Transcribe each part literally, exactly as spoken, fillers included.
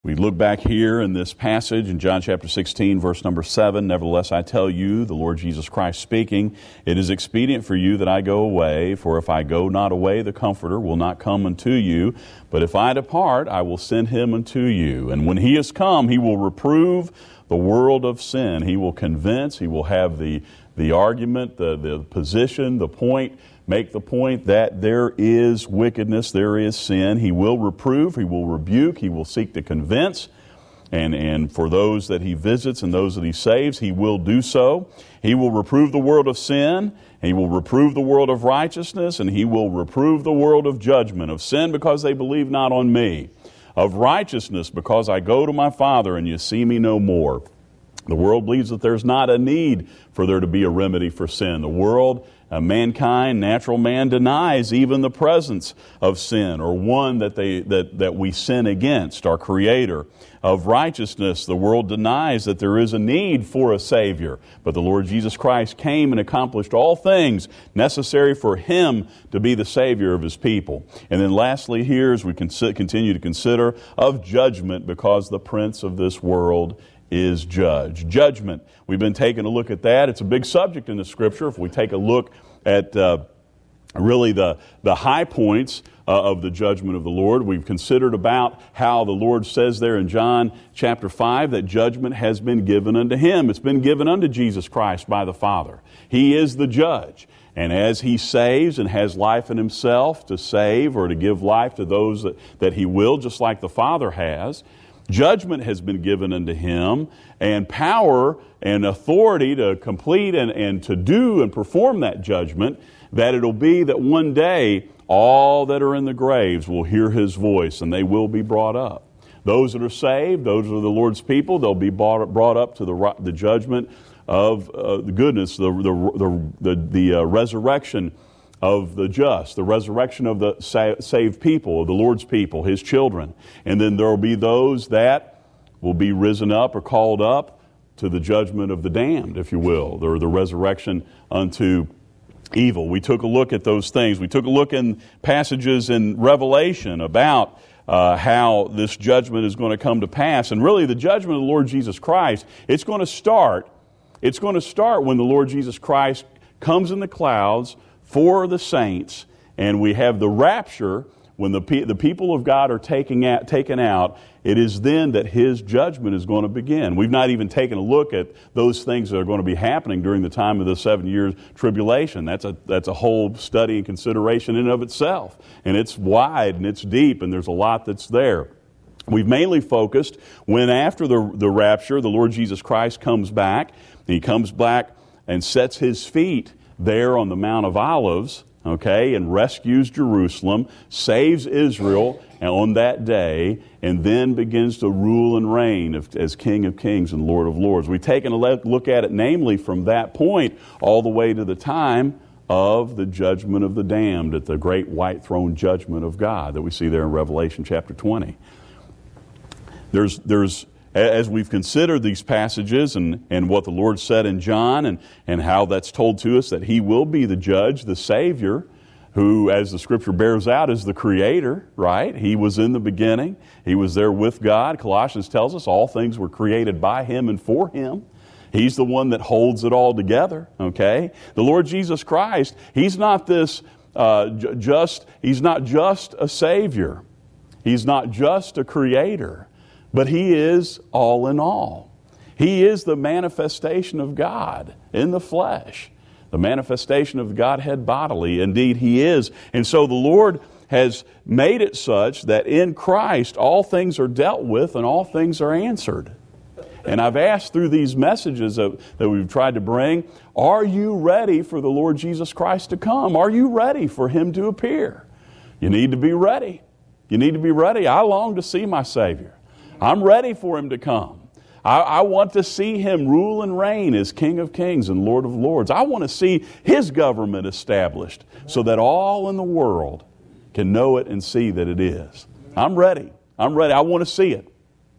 We look back here in this passage in John chapter sixteen, verse number seven. Nevertheless, I tell you, the Lord Jesus Christ speaking, it is expedient for you that I go away, for if I go not away, the Comforter will not come unto you. But if I depart, I will send him unto you. And when he is come, he will reprove the world of sin. He will convince, he will have the, the argument, the, the position, the point, make the point that there is wickedness, there is sin. He will reprove, he will rebuke, he will seek to convince. And, and for those that he visits and those that he saves, he will do so. He will reprove the world of sin, he will reprove the world of righteousness, and he will reprove the world of judgment. Of sin, because they believe not on me. Of righteousness, because I go to my Father and you see me no more. The world believes that there's not a need for there to be a remedy for sin. The world, uh, mankind, natural man denies even the presence of sin, or one that they that, that we sin against, our Creator. Of righteousness, the world denies that there is a need for a Savior. But the Lord Jesus Christ came and accomplished all things necessary for Him to be the Savior of His people. And then lastly here, as we continue to consider, of judgment, because the prince of this world is judge. Judgment. We've been taking a look at that. It's a big subject in the Scripture. If we take a look at uh, really the, the high points uh, of the judgment of the Lord, we've considered about how the Lord says there in John chapter five that judgment has been given unto Him. It's been given unto Jesus Christ by the Father. He is the judge. And as He saves and has life in Himself to save or to give life to those that, that He will, just like the Father has, judgment has been given unto Him, and power and authority to complete and, and to do and perform that judgment, that it'll be that one day all that are in the graves will hear His voice and they will be brought up. Those that are saved, those are the Lord's people, they'll be brought, brought up to the, the judgment of uh, the goodness, the, the, the, the, the uh, resurrection of the just, the resurrection of the sa- saved people, of the Lord's people, His children. And then there will be those that will be risen up or called up to the judgment of the damned, if you will, or the resurrection unto evil. We took a look at those things. We took a look in passages in Revelation about uh, how this judgment is going to come to pass. And really the judgment of the Lord Jesus Christ, it's going to start, it's going to start when the Lord Jesus Christ comes in the clouds for the saints, and we have the rapture when the pe- the people of God are taking out, taken out. It is then that His judgment is going to begin. We've not even taken a look at those things that are going to be happening during the time of the seven years tribulation. That's a that's a whole study and consideration in and of itself, and it's wide and it's deep, and there's a lot that's there. We've mainly focused when after the the rapture, the Lord Jesus Christ comes back. He comes back and sets His feet there on the Mount of Olives, okay, and rescues Jerusalem, saves Israel on that day, and then begins to rule and reign as King of Kings and Lord of Lords. We've taken a look at it, namely from that point all the way to the time of the judgment of the damned, at the great white throne judgment of God that we see there in Revelation chapter twenty. There's, there's As we've considered these passages and, and what the Lord said in John, and, and how that's told to us that He will be the judge, the Savior, who, as the Scripture bears out, is the Creator, right? He was in the beginning. He was there with God. Colossians tells us all things were created by Him and for Him. He's the one that holds it all together, okay? The Lord Jesus Christ, He's not this uh, j- just, He's not just a Savior. He's not just a Creator. But He is all in all. He is the manifestation of God in the flesh. The manifestation of the Godhead bodily. Indeed, He is. And so the Lord has made it such that in Christ all things are dealt with and all things are answered. And I've asked through these messages that, that we've tried to bring, are you ready for the Lord Jesus Christ to come? Are you ready for Him to appear? You need to be ready. You need to be ready. I long to see my Savior. I'm ready for Him to come. I, I want to see Him rule and reign as King of Kings and Lord of Lords. I want to see His government established so that all in the world can know it and see that it is. I'm ready. I'm ready. I want to see it.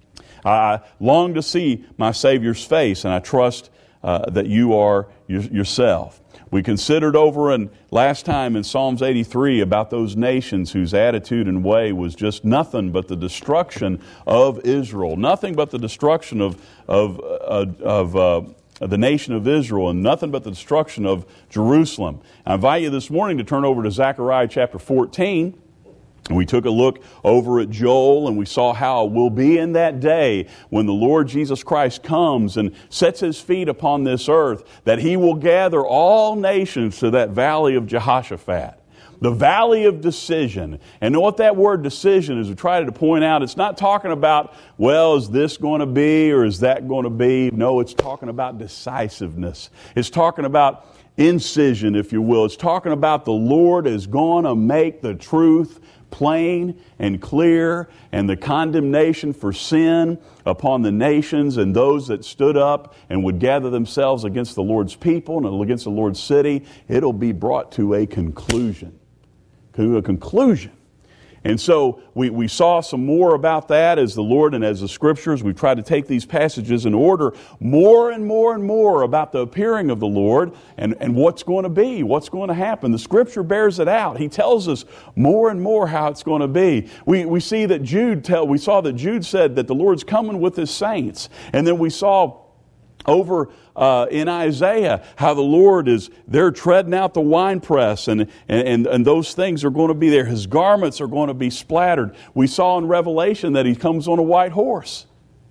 I long to see my Savior's face, and I trust uh, that you are your, yourself. We considered over in last time in Psalms eighty-three about those nations whose attitude and way was just nothing but the destruction of Israel, nothing but the destruction of of uh, of uh, the nation of Israel, and nothing but the destruction of Jerusalem. I invite you this morning to turn over to Zechariah chapter fourteen. And we took a look over at Joel, and we saw how it will be in that day when the Lord Jesus Christ comes and sets His feet upon this earth, that He will gather all nations to that valley of Jehoshaphat, the valley of decision. And what that word decision is, we try to point out, it's not talking about, well, is this going to be or is that going to be? No, it's talking about decisiveness. It's talking about incision, if you will. It's talking about the Lord is going to make the truth plain and clear, and the condemnation for sin upon the nations and those that stood up and would gather themselves against the Lord's people and against the Lord's city, it'll be brought to a conclusion. To a conclusion. And so we, we saw some more about that as the Lord and as the Scriptures. We've tried to take these passages in order more and more and more about the appearing of the Lord and, and what's going to be, what's going to happen. The Scripture bears it out. He tells us more and more how it's going to be. We, we see that Jude tell, we saw that Jude said that the Lord's coming with His saints. And then we saw over uh, in Isaiah how the Lord is there treading out the winepress, and, and, and those things are going to be there. His garments are going to be splattered. We saw in Revelation that He comes on a white horse.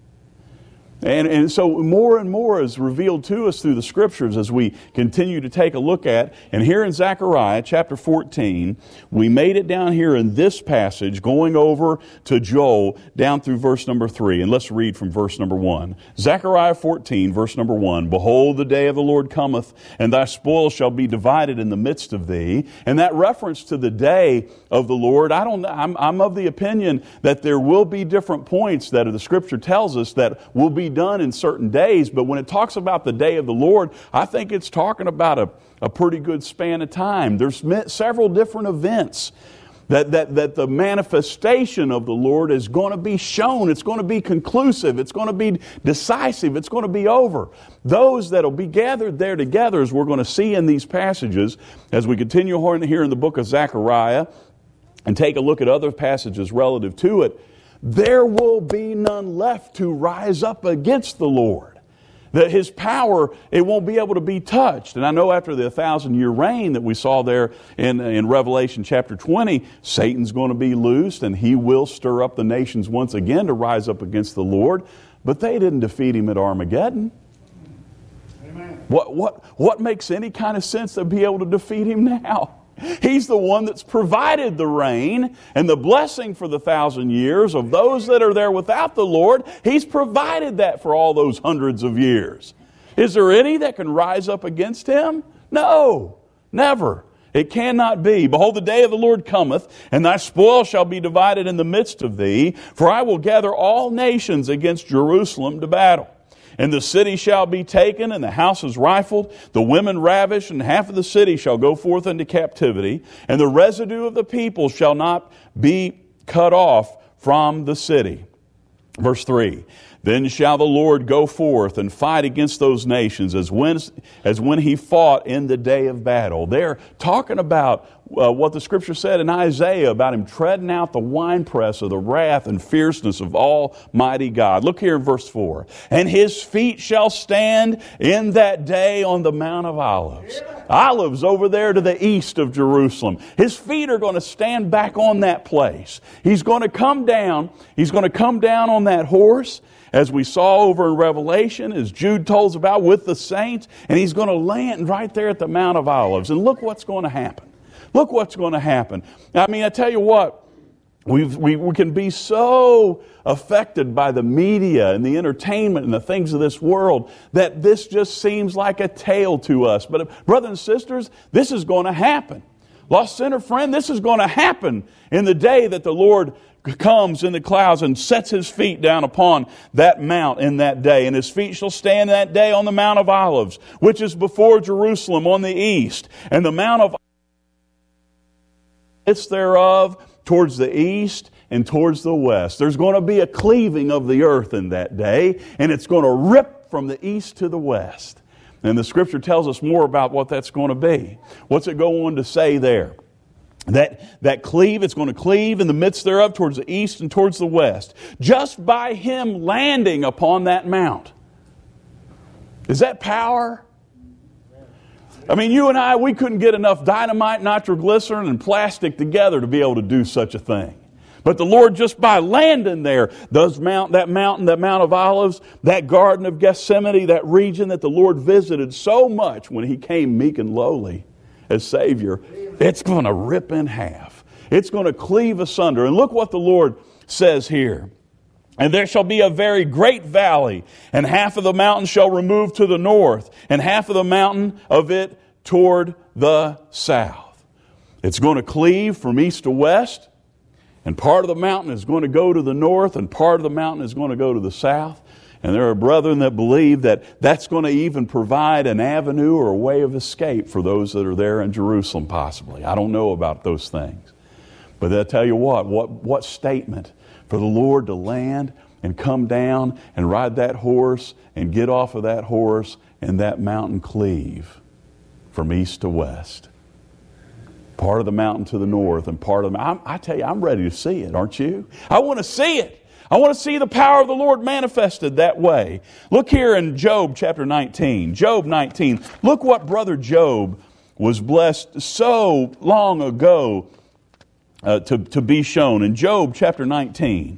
And, and so more and more is revealed to us through the Scriptures as we continue to take a look at. And here in Zechariah chapter fourteen, we made it down here in this passage, going over to Joel down through verse number three. And let's read from verse number one. Zechariah fourteen, verse number one. Behold, the day of the Lord cometh, and thy spoil shall be divided in the midst of thee. And that reference to the day of the Lord, I don't, I'm, I'm of the opinion that there will be different points that the Scripture tells us that will be done in certain days, but when it talks about the day of the Lord, I think it's talking about a, a pretty good span of time. There's several different events that, that, that the manifestation of the Lord is going to be shown. It's going to be conclusive. It's going to be decisive. It's going to be over. Those that will be gathered there together, as we're going to see in these passages, as we continue here in the book of Zechariah and take a look at other passages relative to it, there will be none left to rise up against the Lord. That His power, it won't be able to be touched. And I know after the thousand year reign that we saw there in, in Revelation chapter twenty, Satan's going to be loosed and he will stir up the nations once again to rise up against the Lord. But they didn't defeat him at Armageddon. Amen. What, what, what makes any kind of sense to be able to defeat him now? He's the one that's provided the rain and the blessing for the thousand years of those that are there without the Lord. He's provided that for all those hundreds of years. Is there any that can rise up against Him? No, never. It cannot be. Behold, the day of the Lord cometh, and thy spoil shall be divided in the midst of thee. For I will gather all nations against Jerusalem to battle. And the city shall be taken, and the houses rifled, the women ravished, and half of the city shall go forth into captivity, and the residue of the people shall not be cut off from the city. Verse three. Then shall the Lord go forth and fight against those nations as when, as when He fought in the day of battle. They're talking about uh, what the Scripture said in Isaiah about Him treading out the winepress of the wrath and fierceness of Almighty God. Look here in verse four. And His feet shall stand in that day on the Mount of Olives. Olives over there to the east of Jerusalem. His feet are going to stand back on that place. He's going to come down. He's going to come down on that horse, as we saw over in Revelation, as Jude told us about, with the saints, and He's going to land right there at the Mount of Olives. And look what's going to happen. Look what's going to happen. I mean, I tell you what, we've, we, we can be so affected by the media and the entertainment and the things of this world that this just seems like a tale to us. But brothers and sisters, this is going to happen. Lost sinner friend, this is going to happen in the day that the Lord comes in the clouds and sets His feet down upon that mount in that day. And His feet shall stand that day on the Mount of Olives, which is before Jerusalem on the east. And the Mount of Olives thereof towards the east and towards the west. There's going to be a cleaving of the earth in that day, and it's going to rip from the east to the west. And the Scripture tells us more about what that's going to be. What's it go on to say there? That, that cleave, it's going to cleave in the midst thereof towards the east and towards the west. Just by Him landing upon that mount. Is that power? I mean, you and I, we couldn't get enough dynamite, nitroglycerin, and plastic together to be able to do such a thing. But the Lord, just by landing there, does mount, that mountain, that Mount of Olives, that Garden of Gethsemane, that region that the Lord visited so much when He came meek and lowly as Savior, it's going to rip in half. It's going to cleave asunder. And look what the Lord says here. And there shall be a very great valley, and half of the mountain shall remove to the north, and half of the mountain of it toward the south. It's going to cleave from east to west, and part of the mountain is going to go to the north, and part of the mountain is going to go to the south. And there are brethren that believe that that's going to even provide an avenue or a way of escape for those that are there in Jerusalem possibly. I don't know about those things. But I'll tell you what, what, what statement for the Lord to land and come down and ride that horse and get off of that horse and that mountain cleave from east to west. Part of the mountain to the north and part of the mountain. I tell you, I'm ready to see it, aren't you? I want to see it. I want to see the power of the Lord manifested that way. Look here in Job chapter nineteen. Job nineteen. Look what brother Job was blessed so long ago uh, to, to be shown. In Job chapter nineteen.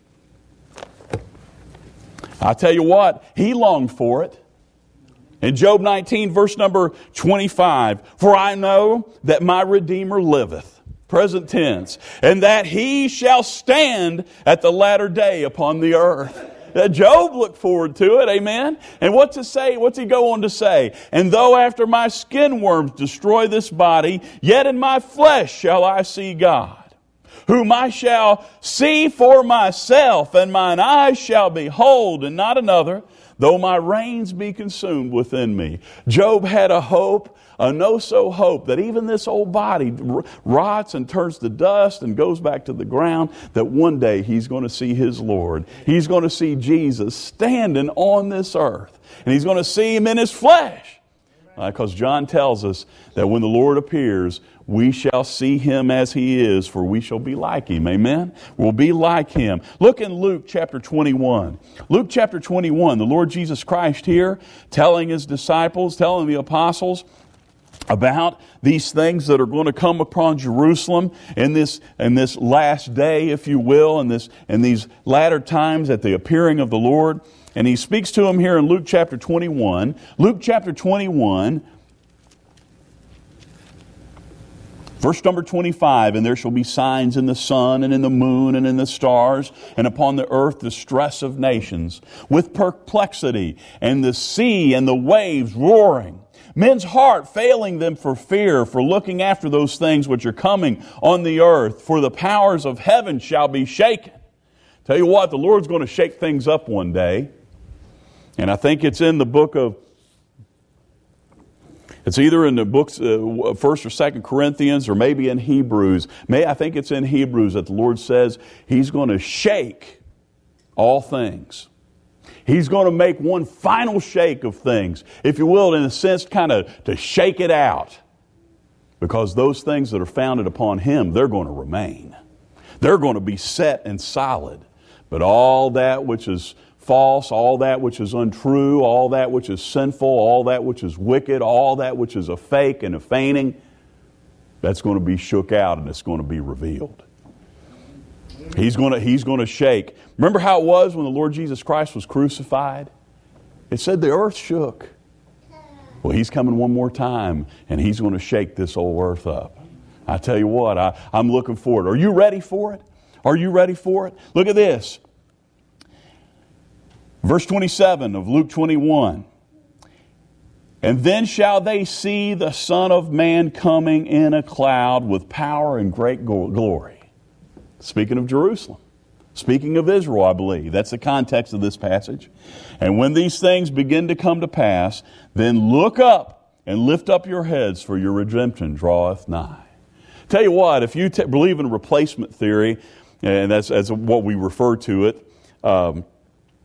I tell you what, he longed for it. In Job nineteen, verse number twenty-five. For I know that my Redeemer liveth. Present tense. And that He shall stand at the latter day upon the earth. That Job looked forward to it, amen? And what to say, what's he go on to say? And though after my skin worms destroy this body, yet in my flesh shall I see God, whom I shall see for myself, and mine eyes shall behold, and not another, though my reins be consumed within me. Job had a hope, a no-so hope, that even this old body rots and turns to dust and goes back to the ground, that one day he's going to see his Lord. He's going to see Jesus standing on this earth. And he's going to see Him in His flesh. Because uh, John tells us that when the Lord appears, we shall see Him as He is, for we shall be like Him. Amen? We'll be like Him. Look in Luke chapter twenty-one. Luke chapter twenty-one, the Lord Jesus Christ here telling His disciples, telling the apostles about these things that are going to come upon Jerusalem in this in this last day, if you will, in this in these latter times at the appearing of the Lord. And He speaks to them here in Luke chapter twenty-one. Luke chapter twenty-one, verse number twenty-five, and there shall be signs in the sun and in the moon and in the stars, and upon the earth the stress of nations, with perplexity, and the sea and the waves roaring. Men's heart failing them for fear, for looking after those things which are coming on the earth, for the powers of heaven shall be shaken. Tell you what, the Lord's going to shake things up one day. And I think it's in the book of, it's either in the books, uh, First or Second Corinthians, or maybe in Hebrews. May I think it's in Hebrews that the Lord says He's going to shake all things. He's going to make one final shake of things, if you will, in a sense, kind of to shake it out. Because those things that are founded upon Him, they're going to remain. They're going to be set and solid. But all that which is false, all that which is untrue, all that which is sinful, all that which is wicked, all that which is a fake and a feigning, that's going to be shook out and it's going to be revealed. He's going to, he's going to shake. Remember how it was when the Lord Jesus Christ was crucified? It said the earth shook. Well, He's coming one more time and He's going to shake this old earth up. I tell you what, I, I'm looking forward. Are you ready for it? Are you ready for it? Look at this. Verse twenty-seven of Luke twenty-one. And then shall they see the Son of Man coming in a cloud with power and great glory. Speaking of Jerusalem. Speaking of Israel, I believe. That's the context of this passage. And when these things begin to come to pass, then look up and lift up your heads, for your redemption draweth nigh. Tell you what, if you t- believe in replacement theory, and that's, that's what we refer to it, um,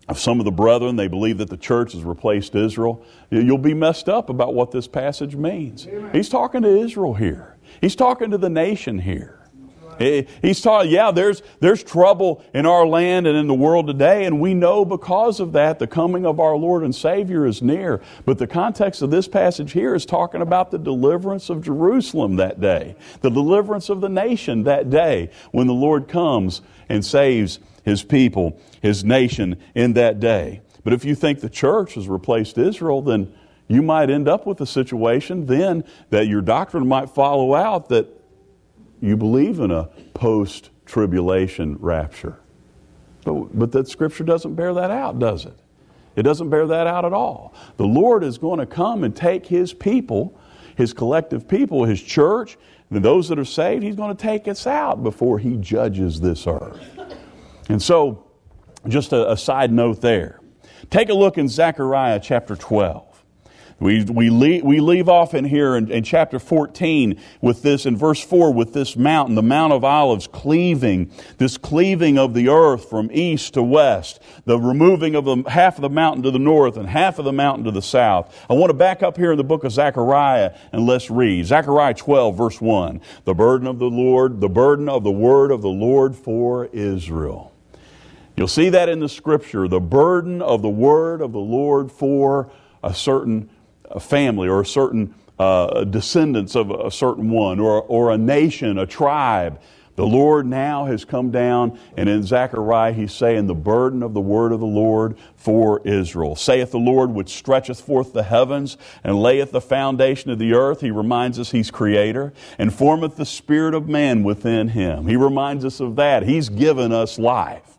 If some of the brethren, they believe that the church has replaced Israel, you'll be messed up about what this passage means. Amen. He's talking to Israel here. He's talking to the nation here. Right. He's talking, yeah, there's, there's trouble in our land and in the world today, and we know because of that the coming of our Lord and Savior is near. But the context of this passage here is talking about the deliverance of Jerusalem that day, the deliverance of the nation that day when the Lord comes and saves His people, His nation in that day. But if you think the church has replaced Israel, then you might end up with a situation then that your doctrine might follow out that you believe in a post-tribulation rapture. But, but that Scripture doesn't bear that out, does it? It doesn't bear that out at all. The Lord is going to come and take His people, His collective people, His church, and those that are saved, He's going to take us out before He judges this earth. And so, just a, a side note there. Take a look in Zechariah chapter twelve. We, we, leave, we leave off in here in, in chapter fourteen with this, in verse four, with this mountain, the Mount of Olives, cleaving, this cleaving of the earth from east to west, the removing of the, half of the mountain to the north and half of the mountain to the south. I want to back up here in the book of Zechariah and let's read. Zechariah twelve, verse one. The burden of the Lord, the burden of the word of the Lord for Israel. You'll see that in the Scripture, the burden of the word of the Lord for a certain a family or a certain uh, descendants of a certain one or, or a nation, a tribe. The Lord now has come down, and in Zechariah He's saying the burden of the word of the Lord for Israel. Saith the Lord, which stretcheth forth the heavens and layeth the foundation of the earth. He reminds us He's Creator, and formeth the spirit of man within Him. He reminds us of that. He's given us life.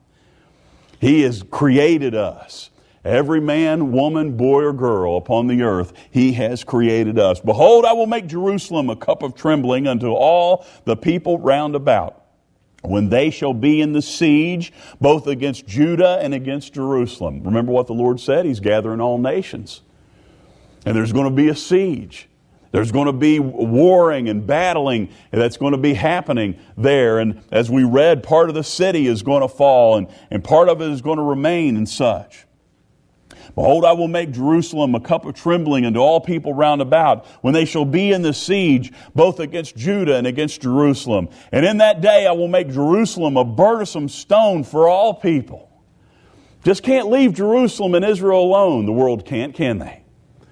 He has created us. Every man, woman, boy, or girl upon the earth, He has created us. Behold, I will make Jerusalem a cup of trembling unto all the people round about, when they shall be in the siege, both against Judah and against Jerusalem. Remember what the Lord said? He's gathering all nations. And there's going to be a siege. There's going to be warring and battling that's going to be happening there. And as we read, part of the city is going to fall, and, and part of it is going to remain and such. Behold, I will make Jerusalem a cup of trembling unto all people round about, when they shall be in the siege, both against Judah and against Jerusalem. And in that day I will make Jerusalem a burdensome stone for all people. Just can't leave Jerusalem and Israel alone. The world can't, can they?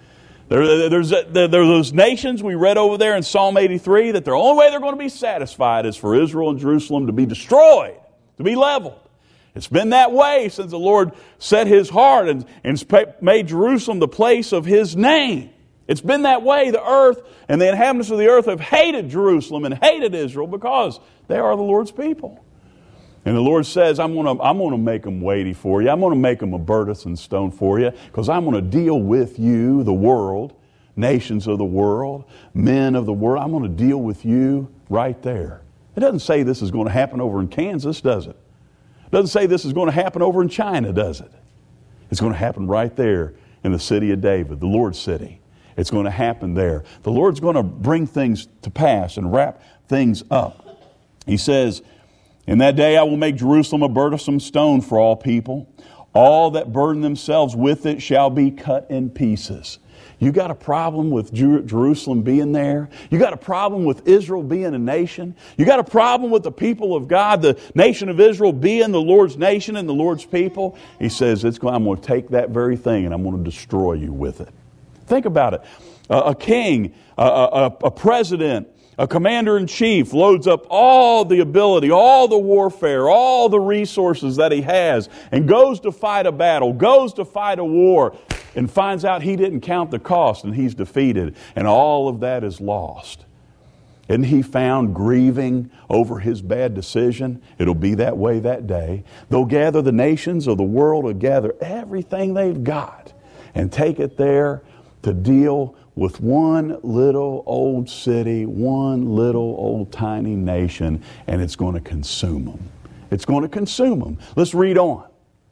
There, there's, there, there are those nations we read over there in Psalm eighty-three that the only way they're going to be satisfied is for Israel and Jerusalem to be destroyed, to be leveled. It's been that way since the Lord set His heart and, and made Jerusalem the place of His name. It's been that way. The earth and the inhabitants of the earth have hated Jerusalem and hated Israel because they are the Lord's people. And the Lord says, I'm going to I'm going to make them weighty for you. I'm going to make them a burdensome stone for you, because I'm going to deal with you, the world, nations of the world, men of the world. I'm going to deal with you right there. It doesn't say this is going to happen over in Kansas, does it? It doesn't say this is going to happen over in China, does it? It's going to happen right there in the city of David, the Lord's city. It's going to happen there. The Lord's going to bring things to pass and wrap things up. He says, in that day I will make Jerusalem a burdensome stone for all people. All that burden themselves with it shall be cut in pieces. You got a problem with Jerusalem being there? You got a problem with Israel being a nation? You got a problem with the people of God, the nation of Israel being the Lord's nation and the Lord's people? He says, it's going, I'm going to take that very thing and I'm going to destroy you with it. Think about it. A, a king, a, a, a president, a commander-in-chief loads up all the ability, all the warfare, all the resources that he has, and goes to fight a battle, goes to fight a war, and finds out he didn't count the cost and he's defeated, and all of that is lost. Isn't he found grieving over his bad decision? It'll be that way that day. They'll gather the nations of the world, will gather everything they've got and take it there to deal with one little old city, one little old tiny nation, and it's going to consume them. It's going to consume them. Let's read on.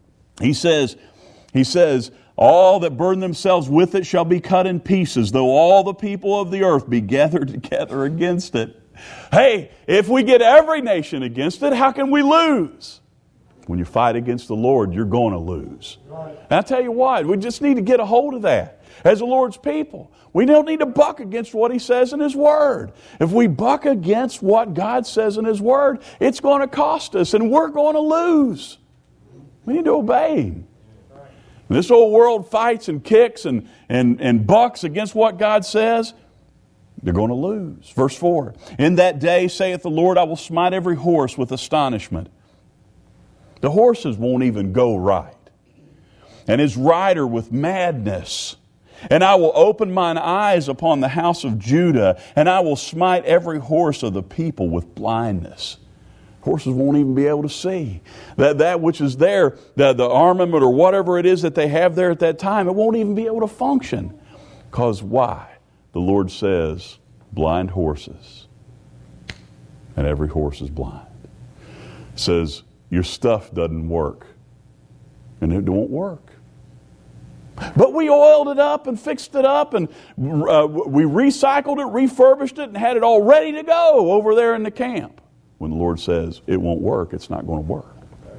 He says, he says, all that burden themselves with it shall be cut in pieces, though all the people of the earth be gathered together against it. Hey, if we get every nation against it, how can we lose? When you fight against the Lord, you're going to lose. And I tell you what, we just need to get a hold of that. As the Lord's people, we don't need to buck against what He says in His Word. If we buck against what God says in His Word, it's going to cost us and we're going to lose. We need to obey Him. This old world fights and kicks and, and, and bucks against what God says, they're going to lose. Verse four, in that day, saith the Lord, I will smite every horse with astonishment. The horses won't even go right. And his rider with madness. And I will open mine eyes upon the house of Judah, and I will smite every horse of the people with blindness. Horses won't even be able to see. That, that which is there, the, the armament or whatever it is that they have there at that time, it won't even be able to function. Because why? The Lord says, blind horses. And every horse is blind. It says, your stuff doesn't work. And it won't work. But we oiled it up and fixed it up and uh, we recycled it, refurbished it, and had it all ready to go over there in the camp. When the Lord says it won't work, it's not going to work.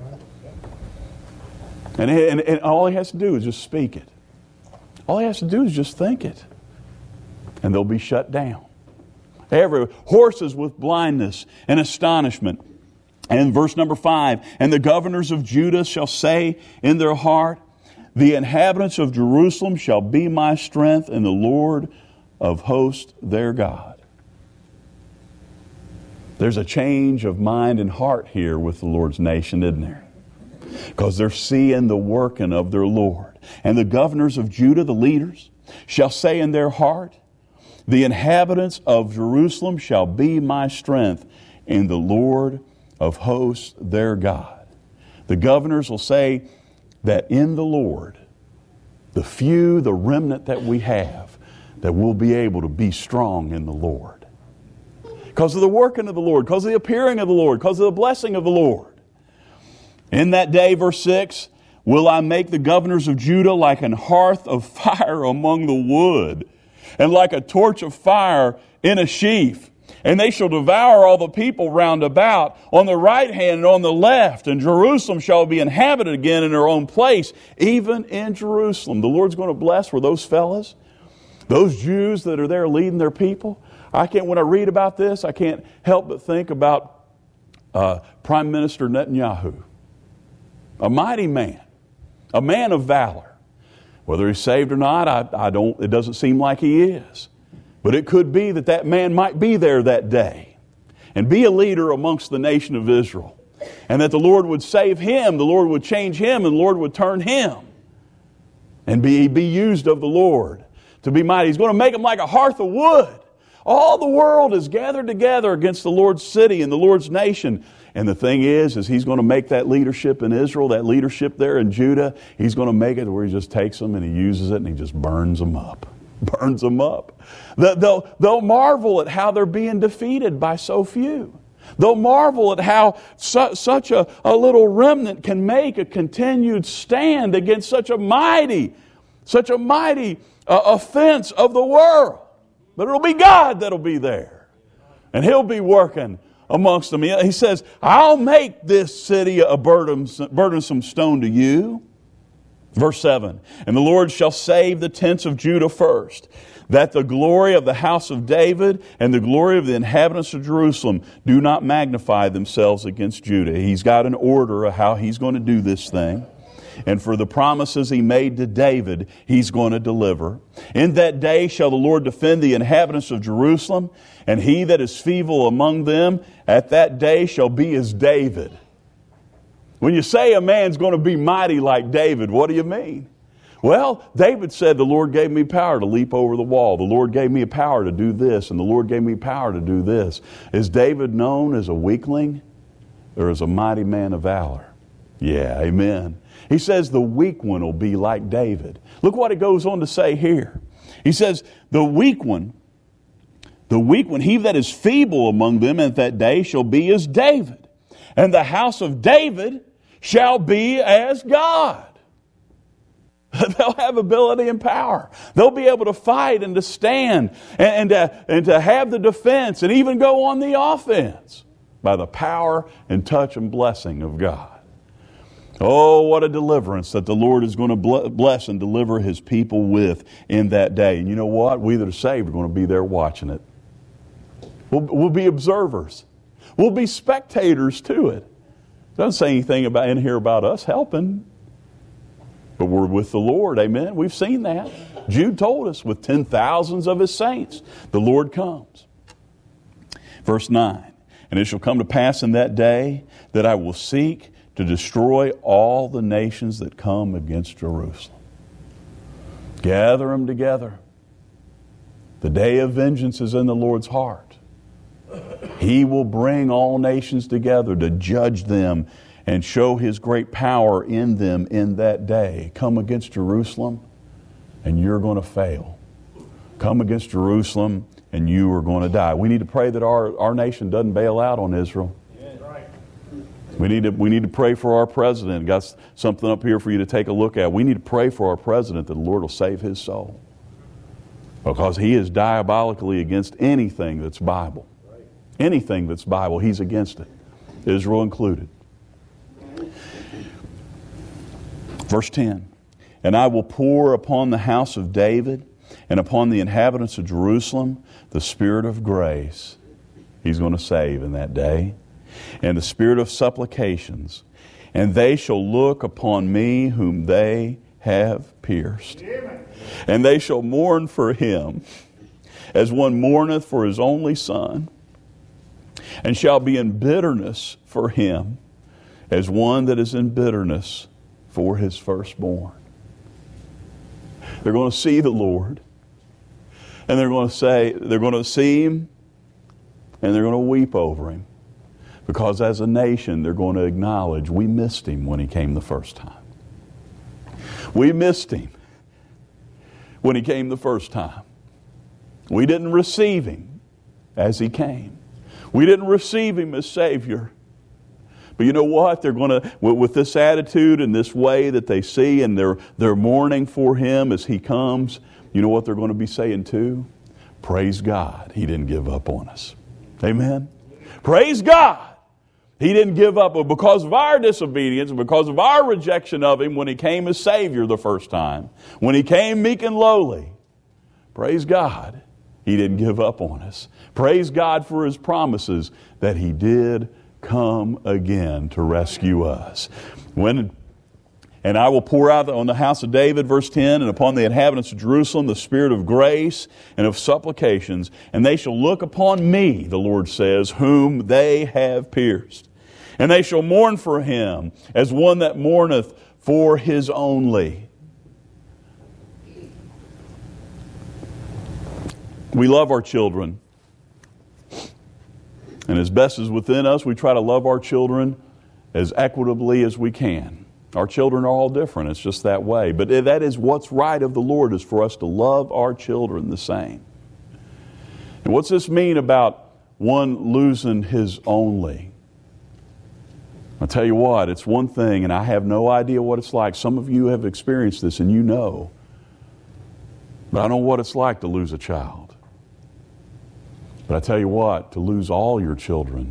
And, and, and all He has to do is just speak it. All He has to do is just think it. And they'll be shut down. Every horses with blindness and astonishment. And verse number five, and the governors of Judah shall say in their heart, the inhabitants of Jerusalem shall be my strength, and the Lord of hosts their God. There's a change of mind and heart here with the Lord's nation, isn't there? Because they're seeing the working of their Lord. And the governors of Judah, the leaders, shall say in their heart, the inhabitants of Jerusalem shall be my strength, and the Lord of hosts their God. The governors will say that in the Lord, the few, the remnant that we have, that we'll be able to be strong in the Lord. Because of the working of the Lord, because of the appearing of the Lord, because of the blessing of the Lord. In that day, verse six, will I make the governors of Judah like an hearth of fire among the wood, and like a torch of fire in a sheaf. And they shall devour all the people round about on the right hand and on the left. And Jerusalem shall be inhabited again in her own place, even in Jerusalem. The Lord's going to bless where those fellas, those Jews that are there leading their people. I can't, when I read about this, I can't help but think about uh, Prime Minister Netanyahu. A mighty man, a man of valor. Whether he's saved or not, I, I don't, it doesn't seem like he is. But it could be that that man might be there that day and be a leader amongst the nation of Israel. And that the Lord would save him, the Lord would change him, and the Lord would turn him. And be, be used of the Lord to be mighty. He's going to make him like a hearth of wood. All the world is gathered together against the Lord's city and the Lord's nation. And the thing is, is He's going to make that leadership in Israel, that leadership there in Judah, He's going to make it where He just takes them and He uses it and He just burns them up. Burns them up. They'll, they'll marvel at how they're being defeated by so few. They'll marvel at how su- such a, a little remnant can make a continued stand against such a mighty, such a mighty uh, offense of the world. But it'll be God that'll be there. And He'll be working amongst them. He says, I'll make this city a burdensome, burdensome stone to you. Verse seven, and the Lord shall save the tents of Judah first, that the glory of the house of David and the glory of the inhabitants of Jerusalem do not magnify themselves against Judah. He's got an order of how He's going to do this thing. And for the promises He made to David, He's going to deliver. In that day shall the Lord defend the inhabitants of Jerusalem, and he that is feeble among them at that day shall be as David. When you say a man's going to be mighty like David, what do you mean? Well, David said, the Lord gave me power to leap over the wall. The Lord gave me power to do this, and the Lord gave me power to do this. Is David known as a weakling or as a mighty man of valor? Yeah, amen. He says the weak one will be like David. Look what it goes on to say here. He says, the weak one, the weak one, he that is feeble among them at that day shall be as David. And the house of David shall be as God. They'll have ability and power. They'll be able to fight and to stand and, and, to, and to have the defense and even go on the offense by the power and touch and blessing of God. Oh, what a deliverance that the Lord is going to bless and deliver His people with in that day. And you know what? We that are saved are going to be there watching it. We'll, we'll be observers. We'll be spectators to it. It doesn't say anything about in here about us helping. But we're with the Lord. Amen. We've seen that. Jude told us with ten thousands of His saints, the Lord comes. Verse nine. And it shall come to pass in that day that I will seek to destroy all the nations that come against Jerusalem. Gather them together. The day of vengeance is in the Lord's heart. He will bring all nations together to judge them and show His great power in them in that day. Come against Jerusalem and you're going to fail. Come against Jerusalem and you are going to die. We need to pray that our, our nation doesn't bail out on Israel. We need to we need to pray for our president. Got something up here for you to take a look at. We need to pray for our president that the Lord will save his soul. Because he is diabolically against anything that's Bible. Anything that's Bible, he's against it. Israel included. Verse ten. And I will pour upon the house of David and upon the inhabitants of Jerusalem the spirit of grace. He's going to save in that day. And the spirit of supplications, and they shall look upon me whom they have pierced. Amen. And they shall mourn for him as one mourneth for his only son, and shall be in bitterness for him as one that is in bitterness for his firstborn. They're going to see the Lord, and they're going to say, they're going to see Him, and they're going to weep over Him. Because as a nation, they're going to acknowledge we missed Him when He came the first time. We missed Him when He came the first time. We didn't receive Him as He came. We didn't receive Him as Savior. But you know what? They're going to, with this attitude and this way that they see, and they're, they're mourning for Him as He comes, you know what they're going to be saying too? Praise God, He didn't give up on us. Amen? Praise God! He didn't give up. But because of our disobedience, because of our rejection of Him when He came as Savior the first time, when He came meek and lowly, praise God, He didn't give up on us. Praise God for His promises that He did come again to rescue us. When And I will pour out on the house of David, verse ten, and upon the inhabitants of Jerusalem the spirit of grace and of supplications, and they shall look upon me, the Lord says, whom they have pierced. And they shall mourn for him as one that mourneth for his only. We love our children. And as best as within us, we try to love our children as equitably as we can. Our children are all different. It's just that way. But that is what's right of the Lord, is for us to love our children the same. And what's this mean about one losing his only? I'll tell you what, it's one thing, and I have no idea what it's like. Some of you have experienced this, and you know. But I know what it's like to lose a child. But I tell you what, to lose all your children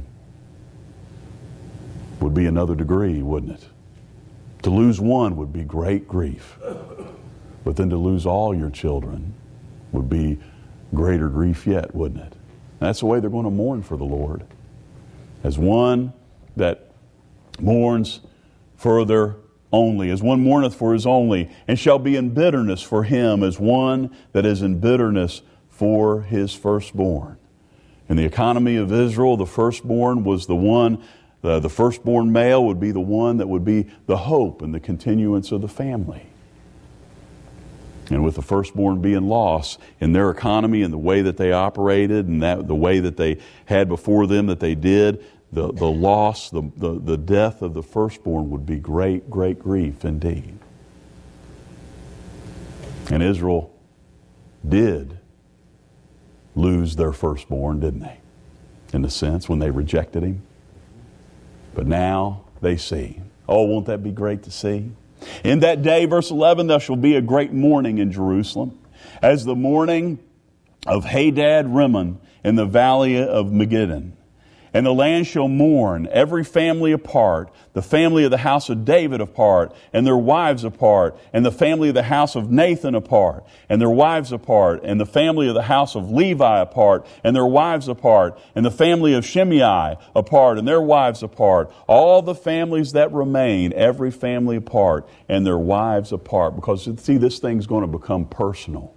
would be another degree, wouldn't it? To lose one would be great grief. But then to lose all your children would be greater grief yet, wouldn't it? And that's the way they're going to mourn for the Lord. As one that mourns for their only, as one mourneth for his only, and shall be in bitterness for him, as one that is in bitterness for his firstborn. In the economy of Israel, the firstborn was the one, the, the firstborn male would be the one that would be the hope and the continuance of the family. And with the firstborn being lost in their economy and the way that they operated and that the way that they had before them that they did, the, the loss, the, the, the death of the firstborn would be great, great grief indeed. And Israel did lose their firstborn, didn't they? In a sense, when they rejected Him. But now they see. Oh, won't that be great to see? In that day, verse eleven, there shall be a great mourning in Jerusalem, as the mourning of Hadad Rimmon in the valley of Megiddon. And the land shall mourn, every family apart, the family of the house of David apart, and their wives apart, and the family of the house of Nathan apart, and their wives apart, and the family of the house of Levi apart, and their wives apart, and the family of Shimei apart, and their wives apart. All the families that remain, every family apart, and their wives apart. Because, see, this thing's going to become personal.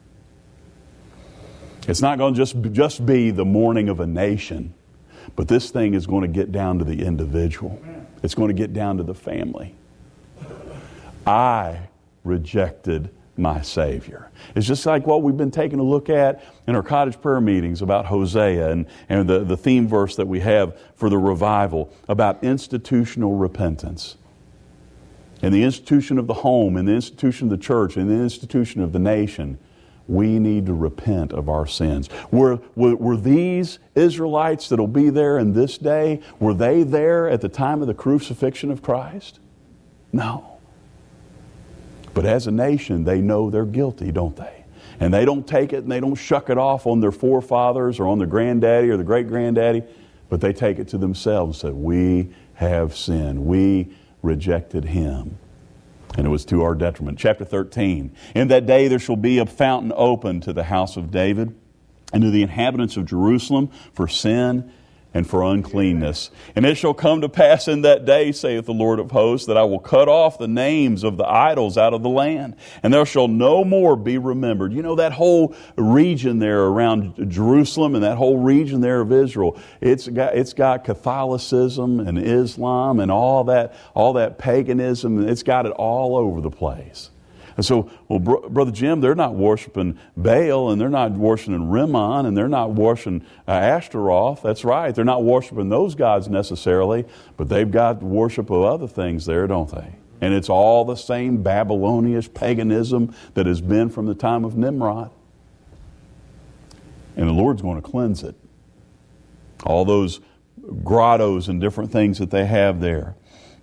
It's not going to just, just be the mourning of a nation, but this thing is going to get down to the individual. It's going to get down to the family. I rejected my Savior. It's just like what we've been taking a look at in our cottage prayer meetings about Hosea and, and the, the theme verse that we have for the revival about institutional repentance. In the institution of the home, in the institution of the church, in the institution of the nation, we need to repent of our sins. Were, were, were these Israelites that'll be there in this day, were they there at the time of the crucifixion of Christ? No. But as a nation, they know they're guilty, don't they? And they don't take it and they don't shuck it off on their forefathers or on their granddaddy or the great-granddaddy, but they take it to themselves and say, we have sinned. We rejected Him. And it was to our detriment. Chapter thirteen. In that day there shall be a fountain open to the house of David and to the inhabitants of Jerusalem for sin and for uncleanness. And it shall come to pass in that day, saith the Lord of hosts, that I will cut off the names of the idols out of the land, and there shall no more be remembered. You know, that whole region there around Jerusalem and that whole region there of Israel, it's got it's got Catholicism and Islam and all that all that paganism. It's got it all over the place. And so, well, Bro- Brother Jim, they're not worshiping Baal, and they're not worshiping Rimmon, and they're not worshiping uh, Ashtaroth. That's right. They're not worshiping those gods necessarily, but they've got worship of other things there, don't they? And it's all the same Babylonian paganism that has been from the time of Nimrod. And the Lord's going to cleanse it. All those grottos and different things that they have there.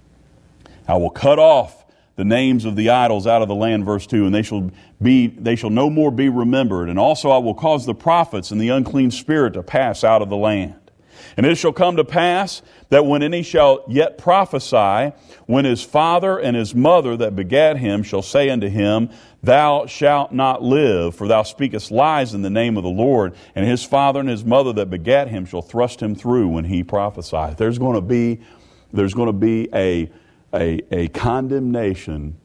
I will cut off the names of the idols out of the land, verse two, and they shall be they shall no more be remembered. And also I will cause the prophets and the unclean spirit to pass out of the land. And it shall come to pass that when any shall yet prophesy, when his father and his mother that begat him shall say unto him, Thou shalt not live, for thou speakest lies in the name of the Lord, and his father and his mother that begat him shall thrust him through when he prophesieth. There's going to be there's going to be a A, a condemnation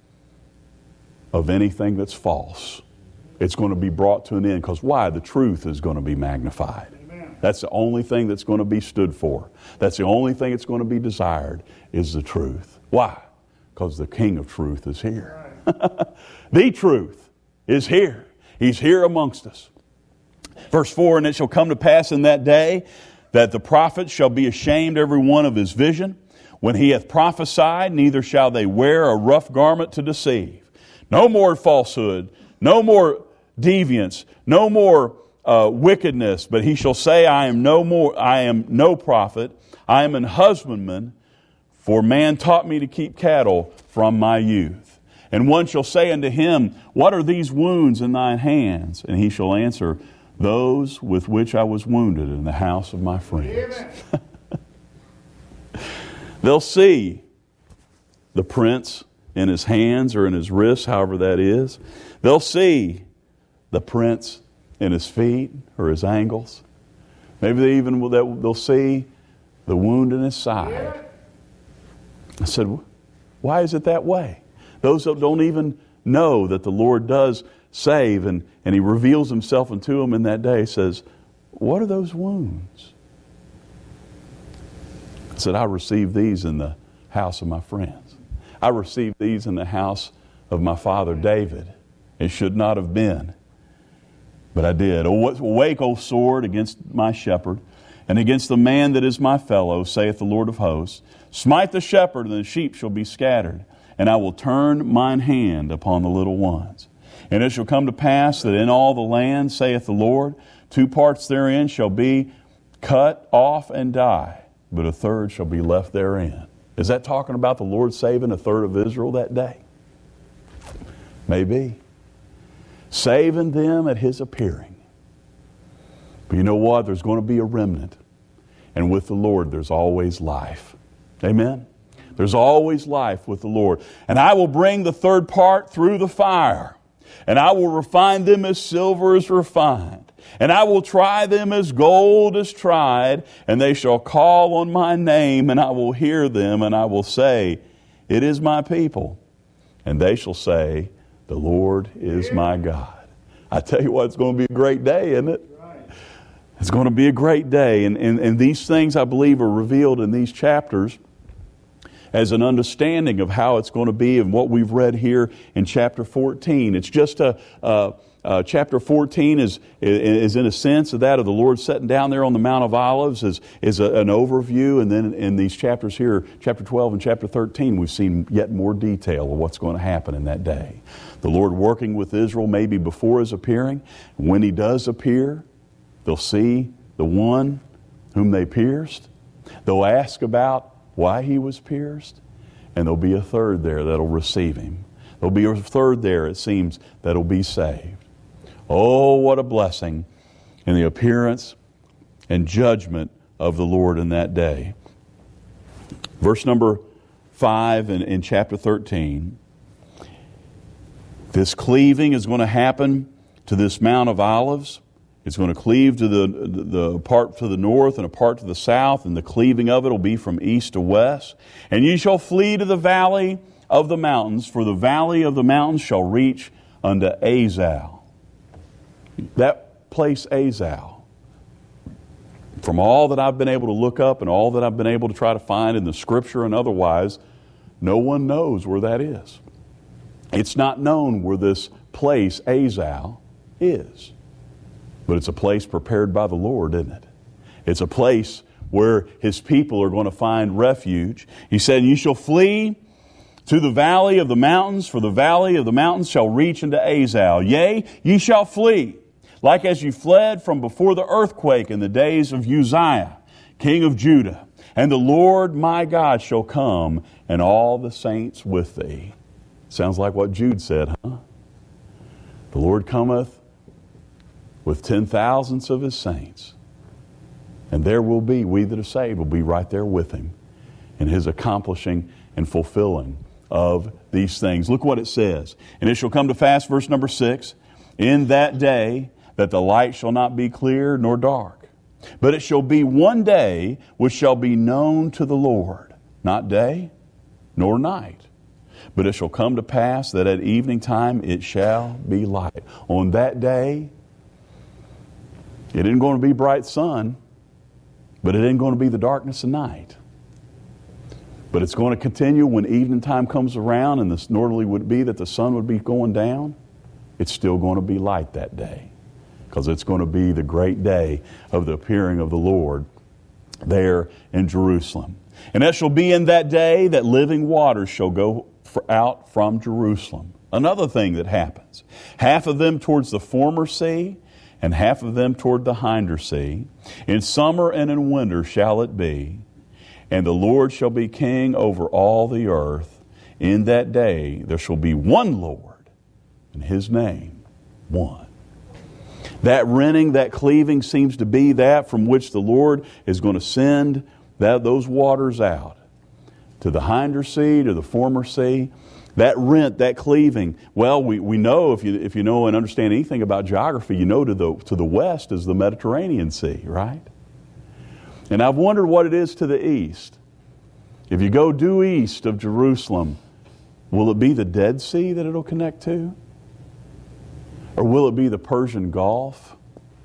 of anything that's false. It's going to be brought to an end. Because why? The truth is going to be magnified. Amen. That's the only thing that's going to be stood for. That's the only thing that's going to be desired is the truth. Why? Because the King of truth is here. Right. The truth is here. He's here amongst us. Verse four, and it shall come to pass in that day that the prophet shall be ashamed every one of his vision. When he hath prophesied, neither shall they wear a rough garment to deceive. No more falsehood, no more deviance, no more uh, wickedness. But he shall say, I am no more, I am no prophet. I am an husbandman, for man taught me to keep cattle from my youth. And one shall say unto him, What are these wounds in thine hands? And he shall answer, Those with which I was wounded in the house of my friends. They'll see the prints in his hands or in his wrists, however that is. They'll see the prints in his feet or his ankles. Maybe they even will, they'll see the wound in his side. I said, why is it that way? Those that don't even know that the Lord does save and, and He reveals Himself unto them in that day, says, what are those wounds? I said, I received these in the house of my friends. I received these in the house of my father David. It should not have been, but I did. Awake, O sword, against my shepherd, and against the man that is my fellow, saith the Lord of hosts. Smite the shepherd, and the sheep shall be scattered, and I will turn mine hand upon the little ones. And it shall come to pass that in all the land, saith the Lord, two parts therein shall be cut off and die, but a third shall be left therein. Is that talking about the Lord saving a third of Israel that day? Maybe. Saving them at His appearing. But you know what? There's going to be a remnant. And with the Lord, there's always life. Amen? There's always life with the Lord. And I will bring the third part through the fire, and I will refine them as silver is refined. And I will try them as gold is tried, and they shall call on my name, and I will hear them, and I will say, it is my people. And they shall say, the Lord is my God. I tell you what, it's going to be a great day, isn't it? It's going to be a great day. And, and, and these things, I believe, are revealed in these chapters as an understanding of how it's going to be and what we've read here in chapter fourteen. It's just a... a Uh, chapter fourteen is, is in a sense of that of the Lord sitting down there on the Mount of Olives is, is a, an overview. And then in these chapters here, chapter twelve and chapter thirteen, we've seen yet more detail of what's going to happen in that day. The Lord working with Israel maybe before His appearing. When He does appear, they'll see the one whom they pierced. They'll ask about why He was pierced. And there'll be a third there that'll receive Him. There'll be a third there, it seems, that'll be saved. Oh, what a blessing in the appearance and judgment of the Lord in that day. Verse number five in, in chapter thirteen. This cleaving is going to happen to this Mount of Olives. It's going to cleave to the, the, the part to the north and a part to the south, and the cleaving of it will be from east to west. And ye shall flee to the valley of the mountains, for the valley of the mountains shall reach unto Azal. That place, Azal, from all that I've been able to look up and all that I've been able to try to find in the Scripture and otherwise, no one knows where that is. It's not known where this place, Azal, is. But it's a place prepared by the Lord, isn't it? It's a place where His people are going to find refuge. He said, "You shall flee to the valley of the mountains, for the valley of the mountains shall reach unto Azal. Yea, ye shall flee, like as you fled from before the earthquake in the days of Uzziah, king of Judah. And the Lord my God shall come, and all the saints with thee." Sounds like what Jude said, huh? The Lord cometh with ten thousands of His saints. And there will be, we that are saved will be right there with Him in His accomplishing and fulfilling of these things. Look what it says. "And it shall come to pass," verse number six, "in that day that the light shall not be clear nor dark. But it shall be one day which shall be known to the Lord, not day nor night. But it shall come to pass that at evening time it shall be light." On that day, it isn't going to be bright sun, but it isn't going to be the darkness of night. But it's going to continue when evening time comes around, and this northerly would be that the sun would be going down. It's still going to be light that day, because it's going to be the great day of the appearing of the Lord there in Jerusalem. "And it shall be in that day that living waters shall go out from Jerusalem." Another thing that happens. "Half of them towards the former sea, and half of them toward the hinder sea. In summer and in winter shall it be. And the Lord shall be king over all the earth. In that day there shall be one Lord, and His name one." That rending, that cleaving seems to be that from which the Lord is going to send that, those waters out. To the hinder sea, to the former sea. That rent, that cleaving. Well, we, we know, if you if you know and understand anything about geography, you know to the to the west is the Mediterranean Sea, right? And I've wondered what it is to the east. If you go due east of Jerusalem, will it be the Dead Sea that it'll connect to? Or will it be the Persian Gulf?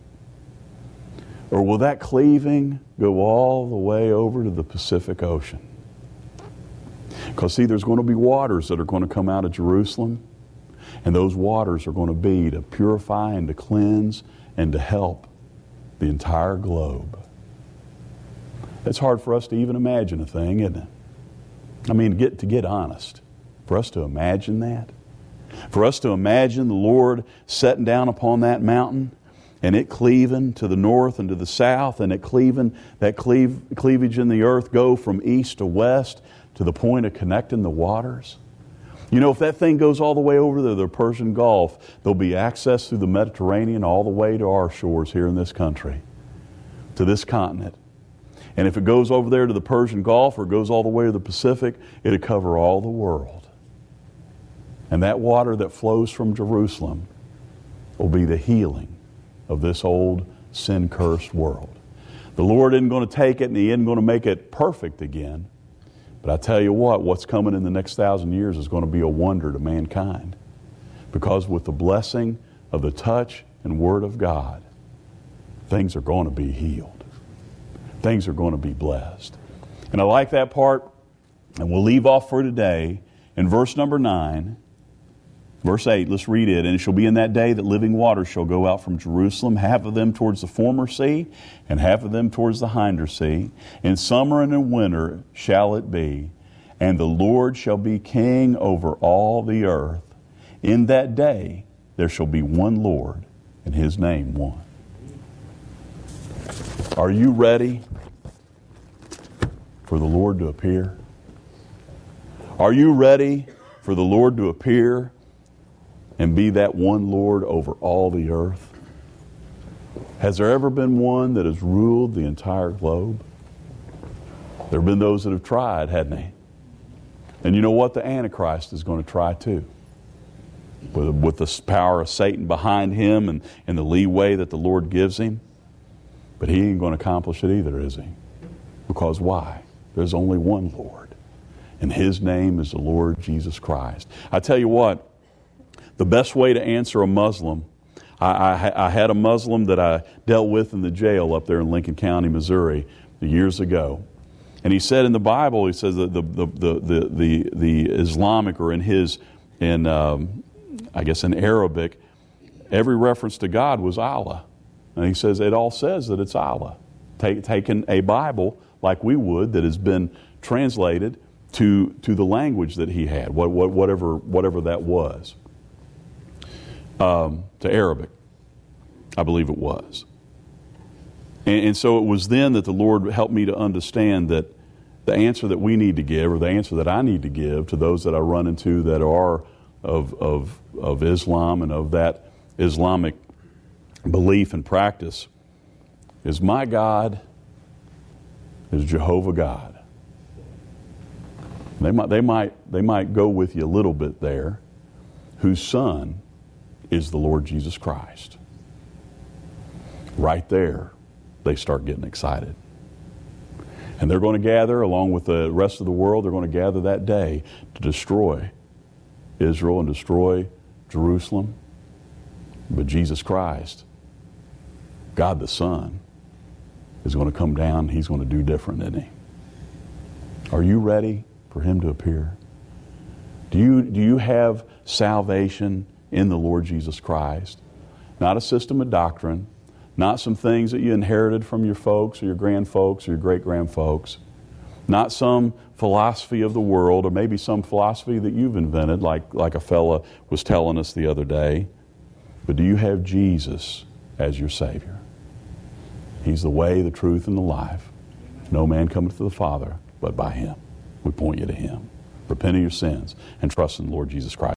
Or will that cleaving go all the way over to the Pacific Ocean? Because see, there's going to be waters that are going to come out of Jerusalem, and those waters are going to be to purify and to cleanse and to help the entire globe. It's hard for us to even imagine a thing, isn't it? I mean, to get, to get honest, for us to imagine that, for us to imagine the Lord setting down upon that mountain and it cleaving to the north and to the south, and it cleaving, that cleave, cleavage in the earth go from east to west to the point of connecting the waters. You know, if that thing goes all the way over to the Persian Gulf, there'll be access through the Mediterranean all the way to our shores here in this country, to this continent. And if it goes over there to the Persian Gulf or goes all the way to the Pacific, it'll cover all the world. And that water that flows from Jerusalem will be the healing of this old sin-cursed world. The Lord isn't going to take it and He isn't going to make it perfect again. But I tell you what, what's coming in the next thousand years is going to be a wonder to mankind. Because with the blessing of the touch and word of God, things are going to be healed. Things are going to be blessed. And I like that part, and we'll leave off for today in verse number nine. Verse eight, let's read it. And it shall be in that day that living waters shall go out from Jerusalem, half of them towards the former sea, and half of them towards the hinder sea. In summer and in winter shall it be. And the Lord shall be king over all the earth. In that day there shall be one Lord, and His name one. Are you ready for the Lord to appear? Are you ready for the Lord to appear and be that one Lord over all the earth? Has there ever been one that has ruled the entire globe? There have been those that have tried, hadn't they? And you know what? The Antichrist is going to try too. With, with the power of Satan behind him and, and the leeway that the Lord gives him. But he ain't going to accomplish it either, is he? Because why? There's only one Lord. And His name is the Lord Jesus Christ. I tell you what, the best way to answer a Muslim, I, I, I had a Muslim that I dealt with in the jail up there in Lincoln County, Missouri, years ago. And he said in the Bible, he says that the the the the, the, the Islamic, or in his, in um, I guess in Arabic, every reference to God was Allah. And he says it all says that it's Allah. Take, taking a Bible like we would that has been translated to to the language that he had, what, what, whatever whatever that was. Um, to Arabic, I believe it was. And, and so it was then that the Lord helped me to understand that the answer that we need to give, or the answer that I need to give to those that I run into that are of, of, of Islam and of that Islamic belief and practice, is my God is Jehovah God. They might, they might, they might go with you a little bit there, whose Son is the Lord Jesus Christ. Right there, they start getting excited. And they're going to gather, along with the rest of the world, they're going to gather that day to destroy Israel and destroy Jerusalem. But Jesus Christ, God the Son, is going to come down. He's going to do different, isn't He? Are you ready for Him to appear? Do you, do you have salvation in the Lord Jesus Christ? Not a system of doctrine, not some things that you inherited from your folks or your grandfolks or your great-grandfolks, not some philosophy of the world, or maybe some philosophy that you've invented, like, like a fella was telling us the other day. But do you have Jesus as your Savior? He's the way, the truth, and the life. No man cometh to the Father but by Him. We point you to Him. Repent of your sins and trust in the Lord Jesus Christ.